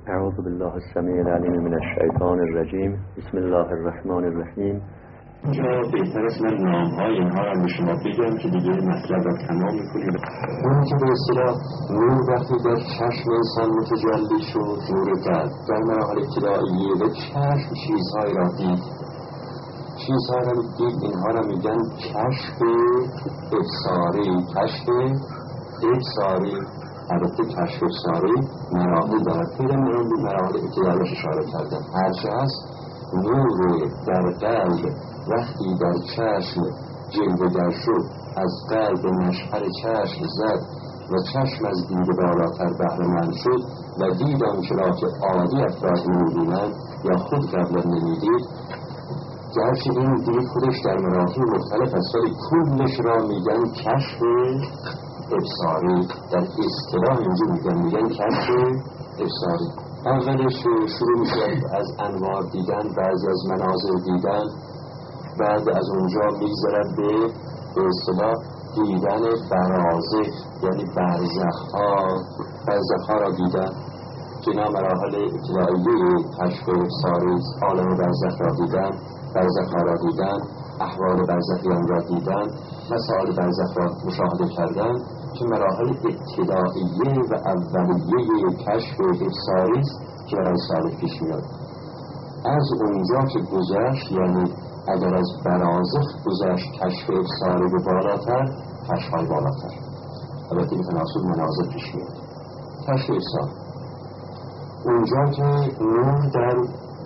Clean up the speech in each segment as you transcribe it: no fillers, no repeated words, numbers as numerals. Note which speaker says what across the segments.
Speaker 1: اعوذ بالله السمیع العلیم من الشیطان الرجیم. بسم الله الرحمن الرحیم.
Speaker 2: بهتر است من نام‌های اینها را به شما بگم که دیگه مطلب را تمام می‌کنید. اون که به اصطلاح نور وقتی در چشم انسان متجلی شد، نور قلب در مراحل ابتدائیه به چشم چیزهایی را دید. چیزهایی را دید، اینها را میگن کشف ابصاری. کشف ابصاری، البته کشف ابصاری مراحل دارد. پیدا من به مراحل ابتداییش اشاره کردم. هرچه هست نور در قلب وقتی در چشم جلوه‌گر شد، از قلب مشعل چشم زد و چشم از دید بالاتر بهره‌مند شد و دید آنچه را که عادی افراد نمی‌بینند یا خود قبلا نمی‌دید. گرچه این دید خودش در مراحل مختلف است، ولی کلش را میگن کشف ابصاری. در اصطلاح اینجا میگن کشف ابصاری. اولش شروع میشه از انوار دیدن، بعضی از مناظر دیدن، بعد از اونجا میگذرد به اصطلاح دیدن برازخ، یعنی برزخ‌ها را دیدن که اینا مراحل ابتدائیه کشف ابصاری. عالم برزخ را دیدن، برزخ‌ها را دیدن، احوال برزخیان را دیدن، مسائل برزخ را مشاهده کردن که مراحل ابتدائیه و اولیه کشف ابصاری است که برای سالک پیش میاد. از اونجا که گذشت، یعنی اگر از برازخ گذشت کشف ابصاری به بالاتر، کشف‌های بالاتر البته به تناسب منازل پیش میاد. کشف ابصار اونجا که نور در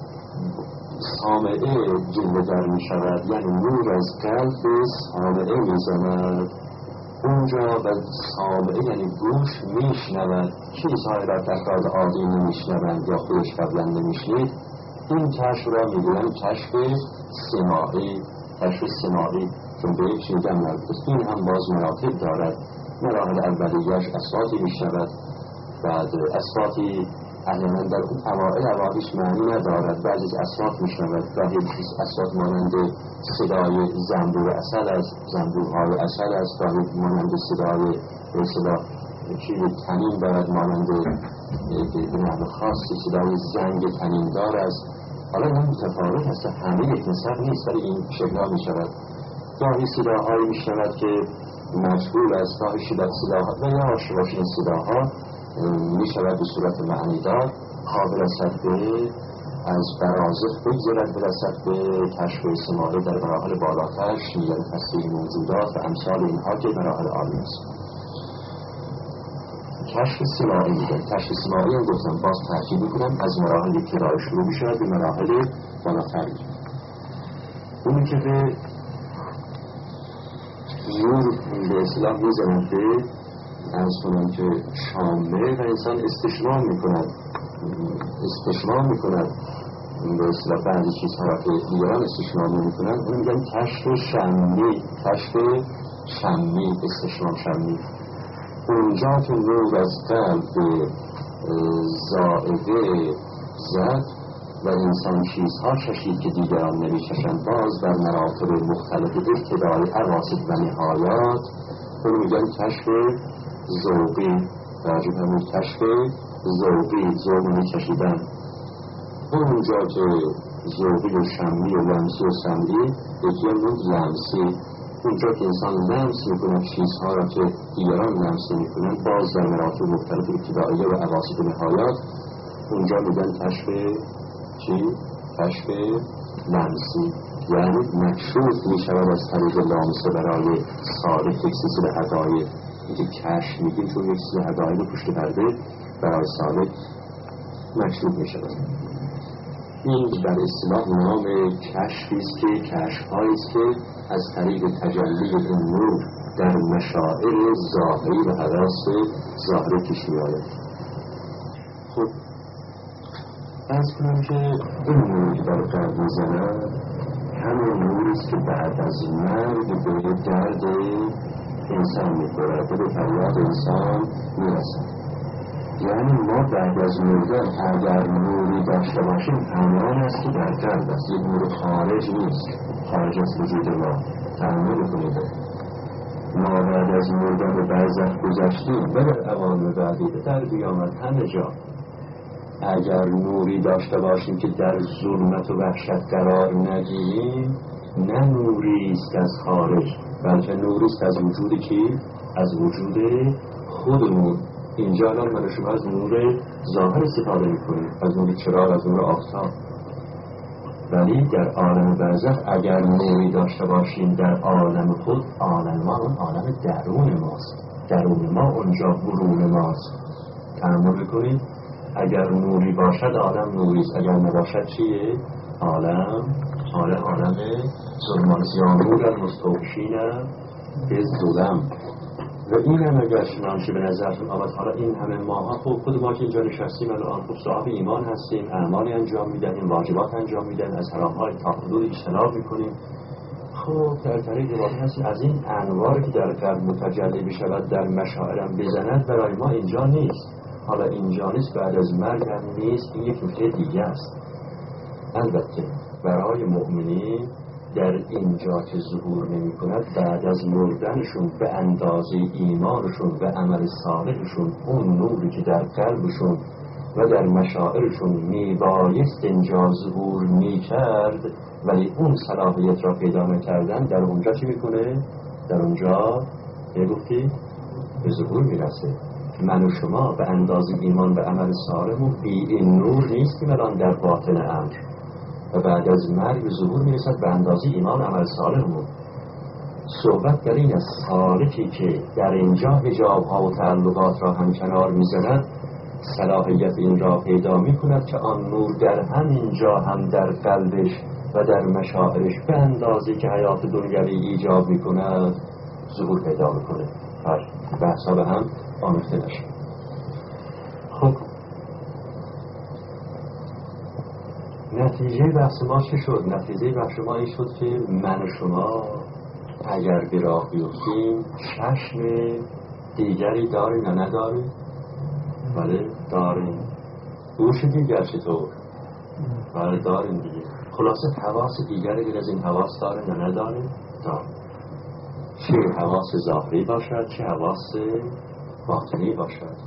Speaker 2: صامعه جلوه‌گر می شود، یعنی نور از قلب به صامعه می زند. اونجا و صامعه یعنی گوش می شنود چیزهای را که افراد عادی نمی شنوند یا خودش قبلا نمی شنید. این کشف را می گویند کشف سماعی. کشف سماعی چون به یک شنیدن مربوط است. این هم باز مراتب دارد. مراحل اولیه‌اش اصواتی می شود، بعد اصواتی احیانا در اوایلش معنی ندارد، بعضی اصوات می شود. گاهی اصوات مانند صدای زنبور عسل است، زنبورهای عسل است، گاهی مانند صدای به اصطلاح چیز تنین دارد، مانند به نحو خاصی صدای زنگ تنیندار است. حالا این متفاوت است، همه یک نسق نیست، ولی این شکل‌ها می شود. گاهی صداهایی می شود که مجبور است، گاهی صداها و یا آشواشین صداها می شود به صورت معنیدار، قابل است به از برازخ بگذرد برسد به کشف سماعی در مراحل بالاتر، شنیدن تصویر موجودات و امثال اینها که مراحل عالی است. کشف سماعی میگن. کشف سماعی هم گفتم باز ترکیب میکنم، از مراحل ابتدایی شروع میشود به مراحل بالاتر. اونی که به نور به اصطلاح میزند به از کنم که شامه و انسان استشمام میکند به اصطلاح بعضی چیزها را که دیگران استشمام میکنند، اون میگن کشف شمی. کشف شمی، استشمام شمی. اونجا که نور از قلب به زائده زد و انسان چیزها چشید که دیگران نمیچشند، باز در مراتب مختلف ابتدای اواسط و نهایات، اون میگن کشف ذوقی. راجب همون کشف ذوقی، ذوق میچشیدن. اونجا که ذوقی و شمی و لمسی و سمعی، یکی هم لمسی. اونجا که انسان لمس میکنه چیزها را که دیگران لمس میکنن، باز در مراتب مختلف ابتدائیه و اواسط و نهایات، اونجا میگن کشف چی؟ کشف لمسی، یعنی مکشوف میشود از طریق لامسه برای سالک یک سلسله حقایق. اینکه کشف میگیم چون یک سلسله حقایق پشت پرده برای سالک مکشوف میشود. این در اصطلاح نام کشفی است که کشف‌هایی است که از طریق تجلی این نور در مشاعر ظاهری و حواس ظاهری پیش می‌آید. خب از کنم که این نور که در قلب می‌زند همون نوری است که بعد از مرگ به درد انسان می‌خورد، به فریاد انسان می‌رسد. یعنی ما بعد از مردن اگر نوری داشته باشیم، همان است که در قلب است، یک نور خارج نیست، خارج از وجود ما. تأمل کنید، ما بعد از مردن به برزخ گذشتیم و در عوالم بعدی به در بیامد همه جا اگر نوری داشته باشیم که در ظلمت و وحشت قرار نگیریم، نه نوری است از خارج، بلکه نوری است از وجود کی؟ از وجود خودمون. اینجا الان من شما از نور ظاهر استفاده میکنیم، از نور چراغ، از نور آفتاب. ولی در عالم برزخ اگر نوری داشته باشیم در عالم خود، عالم ما اون عالم درون ماست، درون ما اونجا برون ماست. تأمل بکنید، اگر نوری باشد عالم نوری است، اگر نباشد چیه؟ عالم ظلمان زیانور المستوحشین به ظلم. و این هم اگر شنانشه به نظرتون آمد، حالا این همه ماها خود ما که اینجا نشستیم الان خب صاحب ایمان هستیم، اعمالی انجام میدهیم، واجبات انجام میدهیم، از حرام‌های تا حدود اجتناب میکنیم، خب در طریق واقعی هستیم. از این انواری که در قلب متجلی بشود در مشاعرم بزند برای ما اینجا نیست. حالا اینجا نیست، بعد از مرگ هم نیست. این یک نکته دیگه است. البته برای مؤمنین در اینجا که ظهور نمی کند، بعد از مردنشون به اندازه ایمانشون و عمل صالحشون، اون نوری که در قلبشون و در مشاعرشون میبایست اینجا ظهور میکرد ولی اون صلاحیت را پیدا نکردن، در اونجا چی میکنه؟ در اونجا گفتی به ظهور میرسه. من و شما به اندازه ایمان و عمل صالحمون بی این نور نیستیم الان در باطن امر، و بعد از مرگ به ظهور میرسد به اندازه ایمان و عمل صالحمون. صحبت در این از سالکی که در اینجا حجاب‌ها و تعلقات را همکنار میزند، صلاحیت این را پیدا میکند که آن نور در همینجا هم در قلبش و در مشاعرش به اندازه که حیات دنیوی ایجاب میکند ظهور پیدا میکنه. بحثا به هم آمیخته نشد. خب نتیجه بحث ما چه شد؟ نتیجه بحث ما این شد که من و شما اگر به راه بیفتیم چشم دیگری داریم یا نداریم؟ بله داریم. گوش دیگر چطور؟ بله داریم دیگه. خلاصه حواس دیگری غیر از این حواس داریم یا نداریم؟ داریم. چه حواس ظاهری باشد چه حواس باطنی باشد.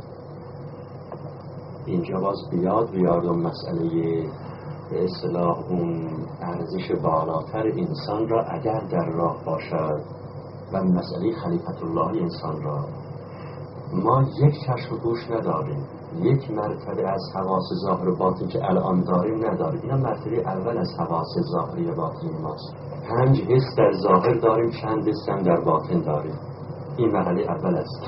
Speaker 2: اینجا باز بیادم مسئله به اصطلاح اون ارزش بالاتر انسان را اگر در راه باشد و مسئله خلیفت الله انسان را، ما یک چشم و گوش نداریم، یک مرتبه از حواس ظاهر و باطن که الان داریم نداریم. اینا مرتبه اول از حواس ظاهری و باطنی ماست. 5 حس در ظاهر داریم، چند حس هم در باطن داریم. این مرحله اول است.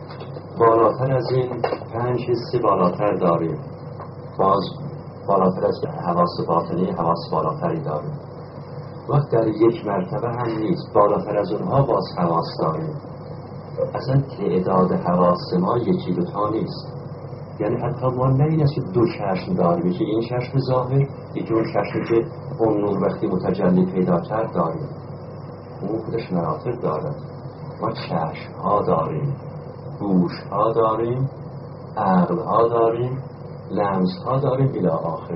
Speaker 2: بالاتر از این 5 حس بالاتر داریم، باز بالاتر از حواس باطنی حواس بالاتری داریم. وقت در یک مرتبه هم نیست، بالاتر از اونها باز حواس داریم. اصلا تعداد حواس ما 1-2 تا نیست. یعنی حتی ما نه این است که 2 چشم داریم، یکی این چشم ظاهر، یکی اون چشمی که اون نور وقتی متجلی پیدا کرد داریم. اون خودش مراتب دارد. ما چشم ها داریم، گوش ها داریم، عقل ها داریم، لمس ها داریم الی آخر.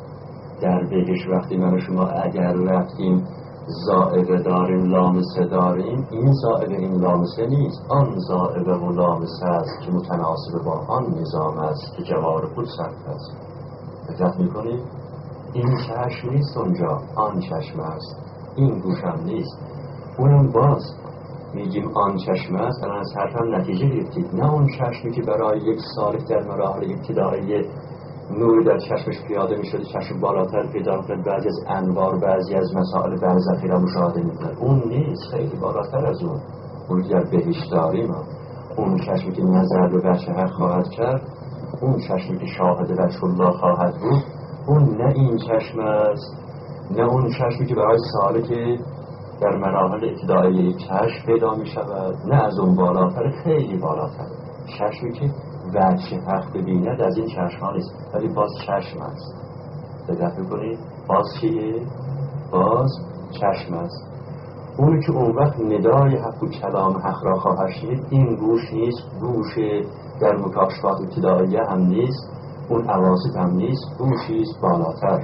Speaker 2: در بهش وقتی من و شما اگر رفتیم زائقه داریم، لامسه داریم، این زائقه این لامسه نیست، آن زائقه و لامسه است که متناسب با آن نظام است که جوار خود صرف است. دقت میکنید؟ این چشم نیست اونجا، آن چشم است. این گوش هم نیست، اونم باز میگیم آن چشم است. الان از حرفم نتیجه گرفتید، نه اون چشمی که برای یک سالک در مراحل ابتدایی نور در چشمش پیاده میشد، چشم بالاتر پیدا کرد، بعضی از انوار، بعضی از مسائل برزخی را مشاهده میکند. اون نیست، خیلی بالاتر از اون در بهش داریم. اون چشمی که نظر به وجه حق خواهد کرد، اون چشمی که شاهد وجه الله خواهد بود، اون نه این چشم است، نه اون چشمی که برای سالک در مراحل ابتدایی چشم پیدا می شود، نه از اون بالاتر، خیلی بالاتر. چشمی که وجه حق ببیند از این چشم ها نیست، ولی باز چشم است. دقت بکنید، باز چیه؟ باز چشم است. اونی که اون وقت ندای حق و کلام حق را خواهد شنید، این گوش نیست، گوش در مکاشفات ابتداییه هم نیست، اون حواست هم نیست، گوشیست بالاتر.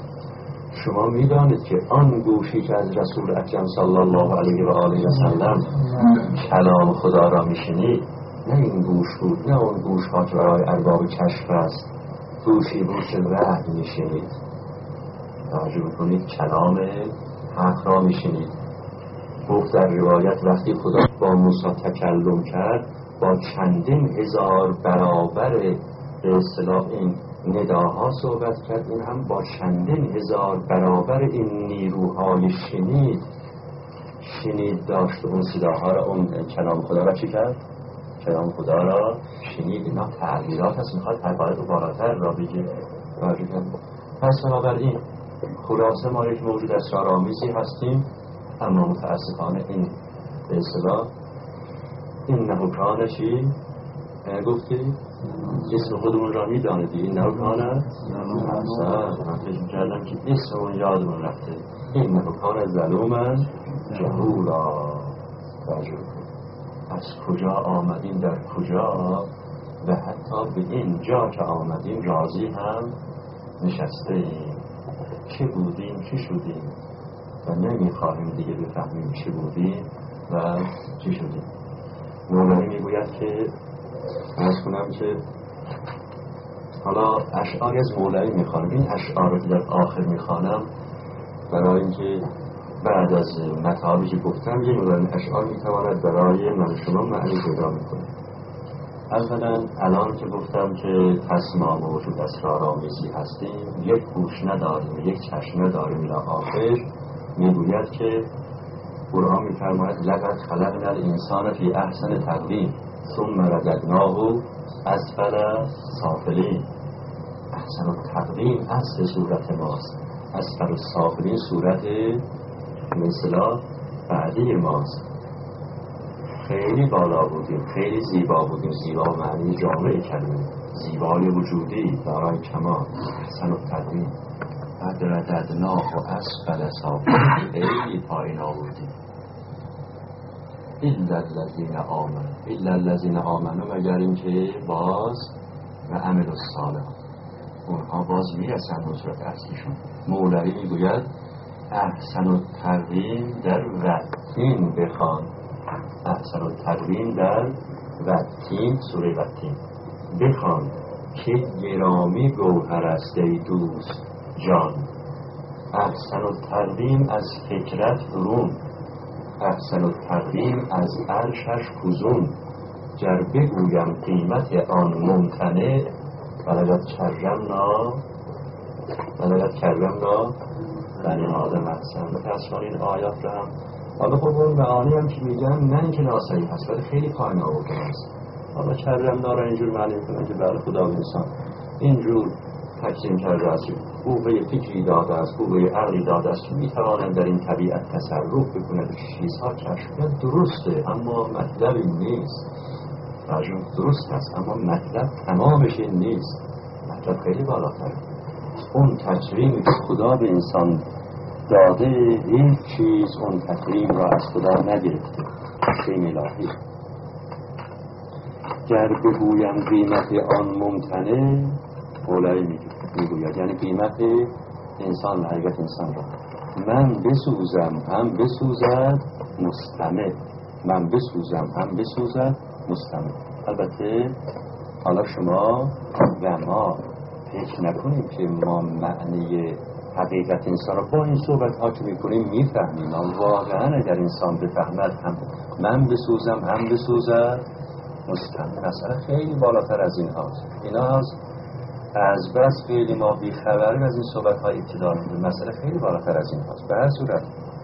Speaker 2: شما میدانید که آن گوشی که از رسول اکرم صلی الله علیه و آله و سلم کلام خدا را میشنید، نه این گوش بود، نه اون گوش ها که برای ارباب کشف است. گوشی گوش وحی میشنید، توجه میکنید کلام حق را میشنید. گفت در روایت وقتی خدا با موسی تکلم کرد با چندین هزار برابر به اصطلاح این نداها صحبت کرد، این هم با چندین هزار برابر این نیروهای شنید داشت. اون صداها را، اون کلام خدا را چی کرد؟ کلام خدا را شنید. اینا تعبیرات هست، میخواد تعبیرات رو بالاتر را بگه. پس بنابراین خلاصه ما یک موجود اسرارآمیزی هستیم، اما متاسفانه این به اصطلاح این نهوکانه چی؟ گفتی؟ اسم خودمون را میدانه دیگه. این نهوکانه من فکر کردم که اسمون یادمون رفته. این نهوکانه ظلومن جهولا. از کجا آمدیم، در کجا، و حتی به این جا که آمدیم راضی هم نشسته ایم. چه بودیم چه شدیم و نمیخواهیم دیگه بفهمیم چه بودیم و چه شدیم. مولوی میگوید که عرض کنم که حالا اشعاری از مولوی میخوانم. این اشعار رو که در آخر میخوانم برای اینکه بعد از مطالبی که گفتم یه مولوی اشعار میتواند برای من شما معنی پیدا میکنه. اولا الان که گفتم که پس ما موجود اسرارآمیزی هستیم، یک گوش نداریم، یک چشم نداریم، الی آخر میگوید که قرآن میفرماید لقد خلقنا الانسان فی احسن تقویم ثم رددناه اسفل سافلین. احسن التقویم اصل صورت ماست، اسفل السافلین صورت مثلا بعدی ماست. خیلی بالا بودیم، خیلی زیبا بودیم. زیبا معنی جامعه کلمه، زیبای وجودی دارای کمال، احسن التقویم. بعد رددناه و اسفل سافلین، خیلی پایین آوردیم. الا الذین آمنوا، مگر اینکه باز و عمل الصالحات، اونها باز میرسن نصرت اصلیشون. مولوی میگوید احسن التقویم در وتین بخوان. احسن التقویم در وتین، سوره وتین بخوان که گرامی گوهر است ای دوست جان. احسن التقویم از فکرت برون، احسن التقویم از عرشش فزون. گر بگویم قیمت آن ممتنع، ولقد کرمنا بنی آدم احسن. متاسفانه این آیات رو هم حالا خب اون معانی هم که میگن نه اینکه ناصحیح هست ولی خیلی پایین آورده است. حالا کرمنا را اینجور معنی میکنن که برای خدا و انسان اینجور تقسیم کرده است، قوه فکری داده است، قوه عقلی داده است که میتوانند در این طبیعت تصرف بکنند. چیزها کشف درسته اما مطلب این نیست. راجع درست است اما مطلب تمامش این نیست. مطلب خیلی بالاتره. اون تکریمی که خدا به انسان داده هیچ چیز اون تکریم را از خدا نگرفته، تکریم الهی. گر بگویم قیمت آن ممتنع، مولوی میگوید یعنی قیمت انسان، حقیقت انسان را. من بسوزم هم بسوزد مستمع، من بسوزم هم بسوزد مستمع. البته حالا شما و ما فکر نکنیم که ما معنی حقیقت انسان را با این صحبت ها که میکنیم میفهمیم. واقعا اگر انسان بفهمد هم من بسوزم هم بسوزد مستمع، مثلا خیلی بالاتر از این هاست. اینا از بس خیلی ما بیخبریم از این صحبت های ابتدا میدونیم. مسئله خیلی بالاتر از این هاست. به هر صورت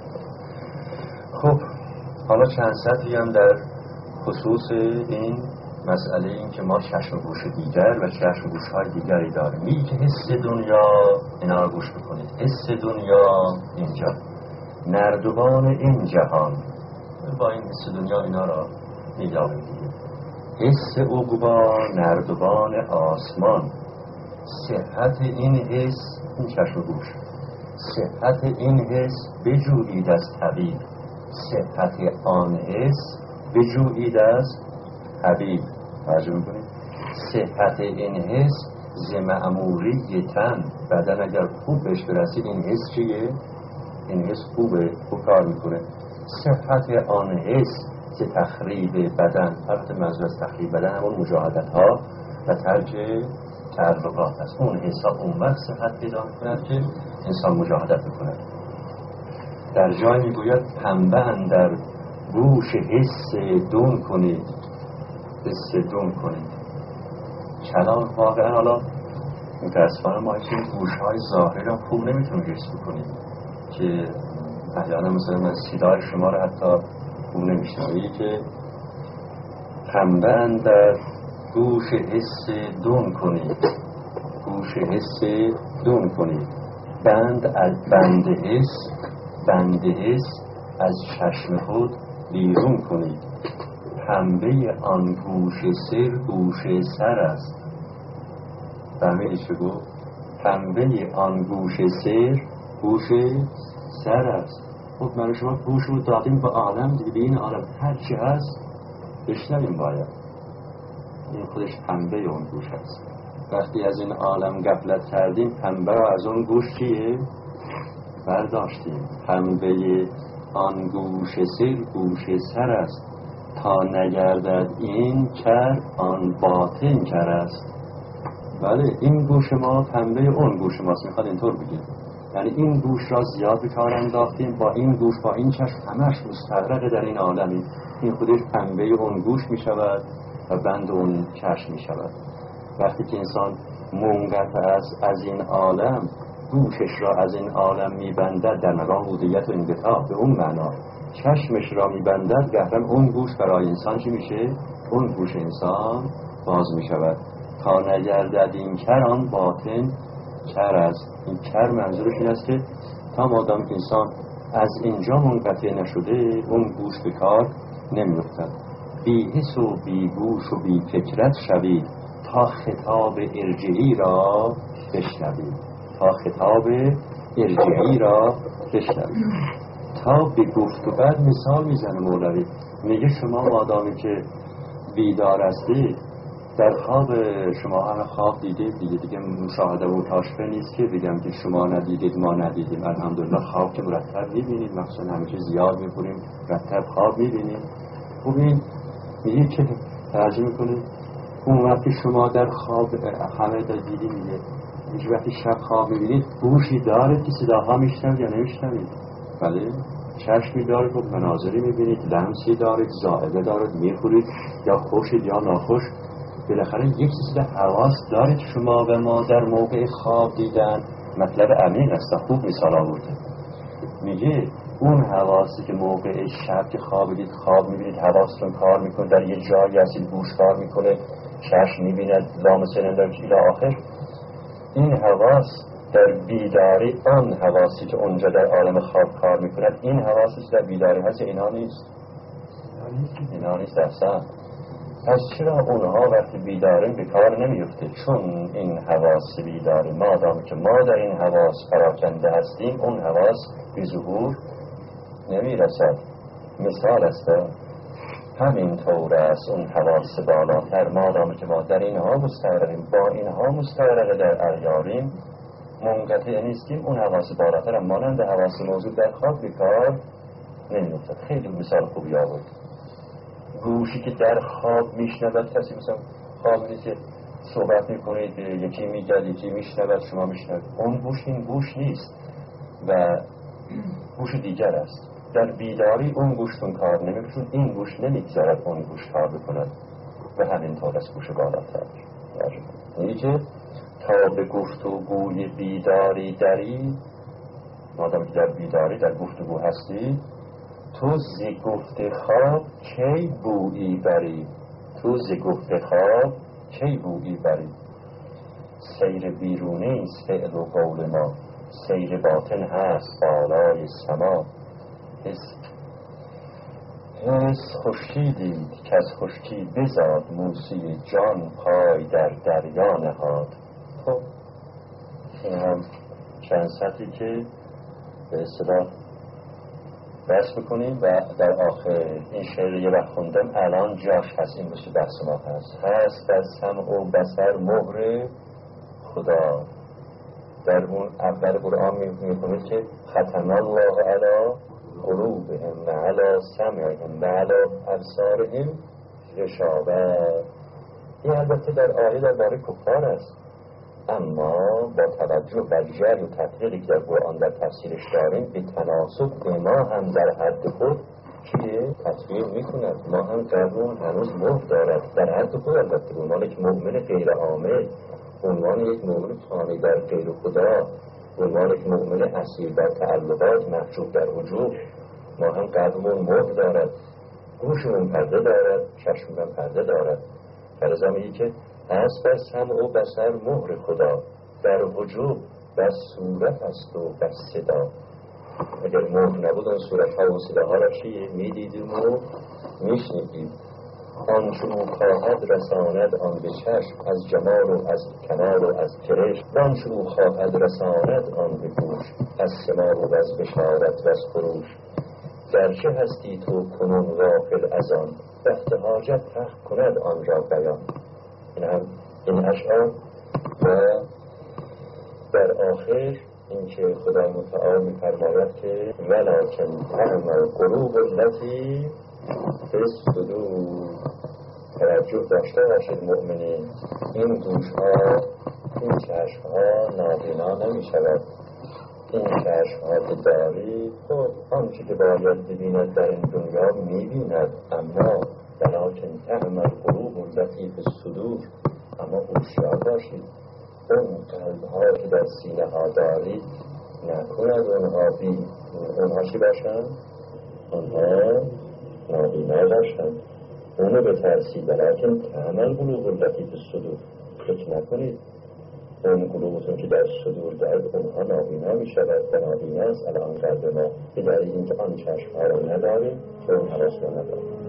Speaker 2: خب حالا چند سطحی هم در خصوص این مسئله این که ما چشم و گوش دیگر و چشم و گوش های دیگری داریم. میگه که حس دنیا، اینا رو گوش بکنید، حس دنیا اینجا، نردبان این جهان، با این حس دنیا اینا رو میداریم دیگه. حس عقبا، نردبان آسمان. صحت این حس، این چشم و گوش، صحت این حس بجویید از طبیب، صحت آن حس بجویید از حبیب. توجه میکنید؟ صحت این حس ز معموری تن، بدن اگر خوب بهش برسید این حس چیه؟ این حس خوبه، خوب کار میکنه. صحت آن حس ز تخریب بدن، البته منظور از تخریب بدن همون مجاهدت ها و ترک تعلقات است. اون حساب اون وقت صحت پیدا می‌کند که انسان مجاهدت می‌کند. در جای میگوید پنبه اندر گوش حس دون کنید، حس دون کنید. چنان واقعا حالا متاسفانه ما این گوش‌های ظاهری را خوب نمیتونیم حس بکنیم که احیانا مثلا من صدای شما را حتی خوب نمیشنوی که پنبه اندر گوش حس دون کنید، گوش حس دون کنید. بند حس از چشم خود بیرون کنید. پنبه آن گوش سر گوش سر است. فهمیدی چه گفت؟ پنبه آن گوش سر گوش سر است. خب من شما گوش رو دادیم به عالم دیگه، به این عالم هر چی هست بشنویم باید. این خودش پنبه اون گوش است. وقتی از این عالم غفلت کردیم پنبه رو از اون گوش چیه؟ برداشتیم. پنبه آن گوش سر گوش سر است، تا نگردد این کر آن باطن کر است. بله این گوش ما پنبه اون گوش ماست. میخواد اینطور بگیم یعنی این گوش را زیاد به کار انداختیم، با این گوش با این چشم همش مستغرق در این عالمی. این خودش پنبه اون گوش میشود و بند اون چشم میشود. وقتی که انسان منقطع است از این عالم، گوشش را از این عالم میبندد در مقام عبودیت و انقطاع به اون معنا، چشمش را میبندد، گهرم اون گوش برای انسان چی میشه؟ اون گوش انسان باز میشود. تا نگردد این کر آن باطن کر است. این کر منظورش این است که تا مادام که انسان از اینجا منقطع نشده اون گوش به کار نمیفتد. بی حس و بی گوش و بی فکرت شوید، تا خطاب ارجعی را بشنوید. تا خطاب ارجعی را بشنوید. تا به گفت و بعد مثال میزنه مولوی، میگه شما مادامی که بیدار هستید در خواب، شما همه خواب دیدید دیگه مشاهده و کاشفه نیست که بگم که شما ندیدید ما ندیدیم. الحمدلله خواب که مرتب میبینید، مخصوصا همیشه زیاد میکنیم مرتب خواب میبینید. خوب این میگه که ترجمه میکنید اون وقتی شما در خواب همه دیدید میگه هیچ وقتی شب خواب میبینید گوشی دارید که صداها میشنوید یا نمیشنوید؟ بله. چشمی دارید و مناظری میبینید، لمسی دارید، ذائقه دارید، میخورید یا خوشید یا ناخوش. بالاخره یک چیز حواس دارید شما و ما در موقع خواب دیدن. مطلب عمیق است، خوب مثال آورده. میگه اون حواسی که موقع شب که خوابیدید خواب میبینید، حواستون کار میکنه، در یه جایی هستید گوش کار میکنه، چشم میبیند، لامسه نمیدارد که الى آخر. این حواس در بیداری آن حواسی که اونجا در عالم خواب کار میکند، این حواسی که در بیداری هست اینا نیست. اینا نیست اصلا. پس چرا اونها وقتی بیداریم به کار نمیفته؟ چون این حواس بیداری مادام که ما در این حواس پراکنده هستیم، اون حواس به ظهور نمیرسد. مثال است همین طور است. اون حواس بالاتر مادام که ما در اینها مستغرقیم، با اینها مستغرق در اغیاریم، منقطع نیستیم، اون حواس بالاتر هم مانند حواس موجود در خواب به کار نمیفتد. خیلی مثال خوبی آورد. گوشی که در خواب میشنود، کسی مثلا خواب نیست که صحبت میکنید یکی میگه یکی میشنود شما میشنود، اون گوش این گوش نیست و گوش دیگر است. در بیداری اون گوشتون کار نمیکنه، این گوش نمیگذارد اون گوش کار بکند و همینطور از گوش بالاتر. یعنی که تا به گفتگوی بیداری دری، مادام که در بیداری در گفتگو هستی، تو ز گفت خواب کی بویی بری. تو ز گفت خواب کی بویی بری. سیر بیرونی است فعل و قول ما، سیر باطن هست بالای سما. حس خشکی دید که از خشکی بزاد، موسی جان پای در دریا نهاد. خب این هم چند سطحی که به اصطلاح بحث میکنیم و در آخر این شعر یه وقت خوندم الان جاش هست، این بشه بحث ما هست در سمع و بصر مهر خدا. در اون اول قرآن میکنید که ختم الله علی قلوبهم و علی سمعهم و علی ابصارهم غشاوة. این البته در آیه در باره کفار است. اما با توجه بر جری و تطبیقی که در قرآن در تفسیرش داریم به تناسب ما هم در حد خود چیه؟ تطبیق میکند. ما هم قلبمون هنوز مهر دارد در حد خود، البته به عنوان یک مؤمن غیر عامل، به عنوان یک مؤمن خانه در غیر خدا، به عنوان یک مؤمن اسیر در تعلقات، محجوب در وجود، ما هم قلبمون مهر دارد، گوشمون پرده دارد، چشممون پرده دارد. فلذا میگه که هست بس سمع و بصر مهر خدا، در وجود بس صورت است و بس صدا. اگر مهر نبود اون صورت ها و صداها را چیه؟ میدیدیم و میشنیدیم. آنچه او خواهد رساند آن به چشم، از جمال و از کمال و از کرش. آنچه او خواهد رساند آن به گوش، از سماع و از بشارت و از خروش. گرچه هستی تو کنون غافل از آن، وقت حاجت حق کند آن را بیان. این اشعار و در آخر این که خدای متعال می‌فرماید که ولکن تعمل قلوب التي فی الصدور. توجه داشته باشید مؤمنین، این گوش‌ها، این چشم‌ها نابینا نمی‌شود. این چشم‌ها که داری خب آنچه که باید ببیند در این دنیا می‌بیند، اما ولکن تعمل قلوب التي فی الصدور. اما هوشیار باشید اون قلب‌ها که در سینه ها دارید نکند اونها چی باشند؟ اونها نابینا باشند. اونو بترسید، ولیکن تعمل قلوب التي فی الصدور. فکر نکنید اون قلوبتون که در صدور دارد اونها نابینا می شود و نابینا است الان قلب ما به دلیل اینکه آن چشم‌ها رو نداریم و اون حواس رو نداریم.